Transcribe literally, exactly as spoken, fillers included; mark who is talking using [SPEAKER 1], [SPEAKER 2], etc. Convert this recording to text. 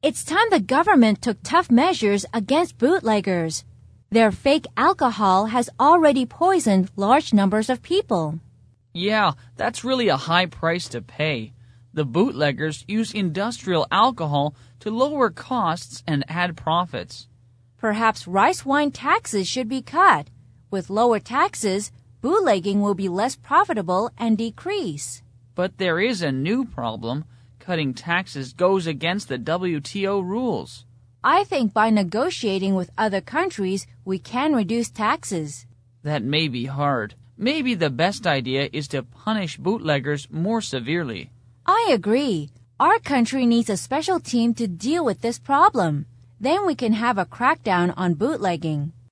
[SPEAKER 1] It's time the government took tough measures against bootleggers. Their fake alcohol has already poisoned large numbers of people.
[SPEAKER 2] Yeah, that's really a high price to pay. The bootleggers use industrial alcohol to lower costs and add profits.
[SPEAKER 1] Perhaps rice wine taxes should be cut. With lower taxes, bootlegging will be less profitable and decrease.
[SPEAKER 2] But there is a new problem. Cutting taxes goes against the W T O rules.
[SPEAKER 1] I think by negotiating with other countries, we can reduce taxes.
[SPEAKER 2] That may be hard. Maybe the best idea is to punish bootleggers more severely.
[SPEAKER 1] I agree. Our country needs a special team to deal with this problem. Then we can have a crackdown on bootlegging.